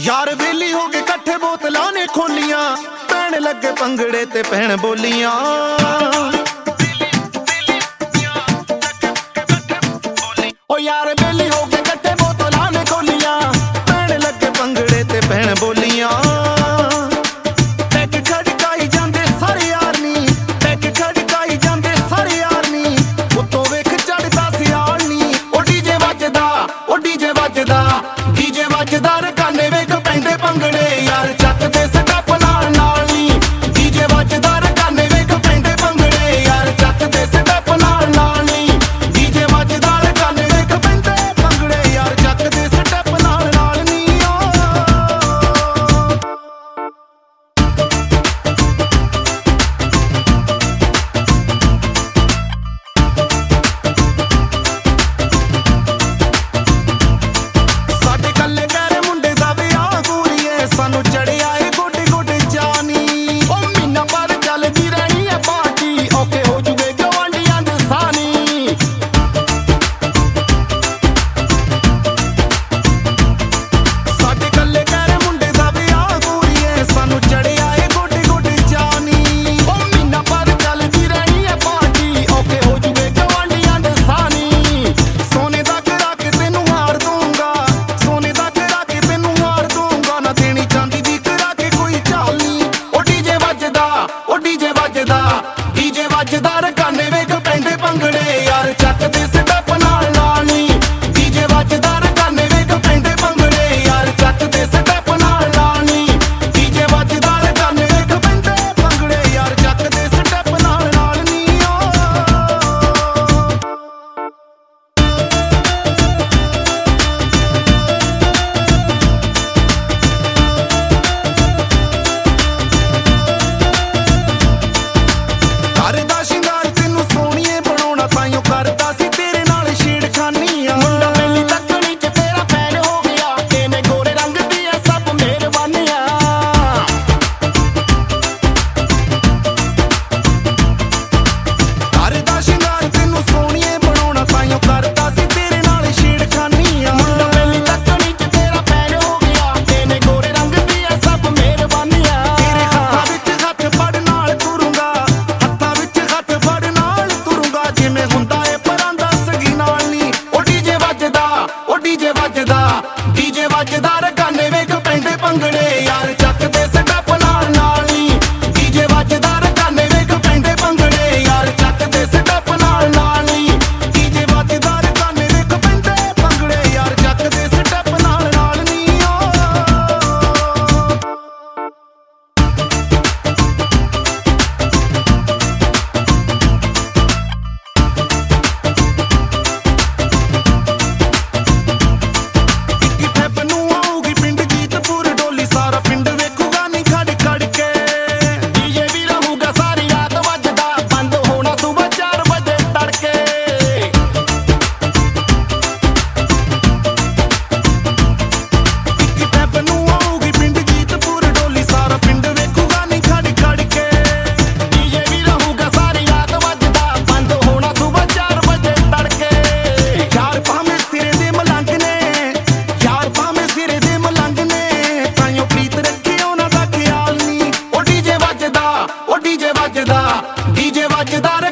यार वेली हो गए कट्ठे बोतलां ने खोलियां पैण लगे पंगड़े ते पैण बोलियां ओ यार वेली हो गए कट्ठे बोतलां ने खोलियां पैण लगे पंगड़े ते पैण बोलियां पैग खड़काई जांदे सारे यार नी पैग खड़काई जांदे सारे यार नी उत्तों वेख चढ़दा सियाल नी ओ डीजे वजदा डीजे वजदा रकाने वेख पैंदे पंगड़े यार चक दे स्टैप नाल नाल नी डीजे वजदा रकाने वेख पैंदे पंगड़े यार चक दे स्टैप नाल नाल नी डीजे वजदा रकाने वेख पैंदे पंगड़े यार चक दे स्टैप नाल नाल नी साडे कल्ले गैर मुंडे दा विआह पूरीए सानू चढ़िया ए गोडे गोडे जानी ओ मीना पर चलदी रही है पार्टी ओके हो जुगे गवांडियां दे सानी साडे कल्ले गैर मुंडे दा विआह पूरीए सानू चढ़िया ए गोडे गोडे जानी ओ मीना पर चलदी रही है पार्टी ओके हो जुगे गवांडियां दे सानी सोने दा करा के तेनू हार दूंगा सोने दा करा के तेनू हार दूंगा ना देनी चांदी दी करा के कोई चाल नी ओ डीजे वजदा रकाने वेख पैंदे पंगड़े यार चक दे स्टैप नाल नाल नी डीजे वजदा रकाने वेख पैंदे पंगड़े यार चक दे स्टैप नाल नाल नी डीजे वजदा रकाने वेख पैंदे पंगड़े यार चक दे स्टैप नाल नाल नी करदा शिंगार तेनू सोहणीए बनाउणा ताइयों करदा सी तेरे नाल छेड़खानियां मुंडा मेली तकनी च तेरा फैन हो गया तेने गोरे रंग दी ऐ सब मेहरबानियां करदा शिंगार तेनू सोहणीए बनाउणा ताइयों करदा सी तेरे नाल छेड़खानियां मुंडा मेली तकनी च तेरा फैन हो गया तेने गोरे रंग दी ऐ सब मेहरबानियां तेरे हत्थां विच हत्थ फड़ नाल तुरूंगा हत्थां विच हत्थ फड़ नाल तुरूंगा जिवें हुंदा ਏ ਪਰਾਂ ਦਾ ਸਗੀ ਨਾਲ ਨੀ ਓ डीजे वजदा रकाने वेख पैंदे पंगड़े यार चक दे स्टैप नाल नाल नी डीजे वजदा रकाने वेख पैंदे पंगड़े यार चक दे स्टैप नाल नाल नी डीजे वजदा रकाने वेख पैंदे पंगड़े यार चक दे स्टैप नाल नाल नी किथे बनू आऊगी पिंड जीतपुर डोली सारा पिंड वेखूगा नी खड़ खड़ के डीजे भी रहूगा सारी रात वजदा बंद होना सुबह 4 बजे तड़के किथे बनू आऊगी पिंड जीतपुर डोली सारा पिंड वेखूगा नी खड़ खड़ के डीजे भी रहूगा सारी रात वजदा बंद होना सुबह 4 बजे तड़के यार भाਵੇਂ सिरे दे मलंग ने यार भाਵੇਂ सिरे दे मलंग ने ताइयों प्रीत रखे ਉਹਨਾਂ ਦਾ ਖਿਆਲ ਨੀ ਉਹ डीजे वजदा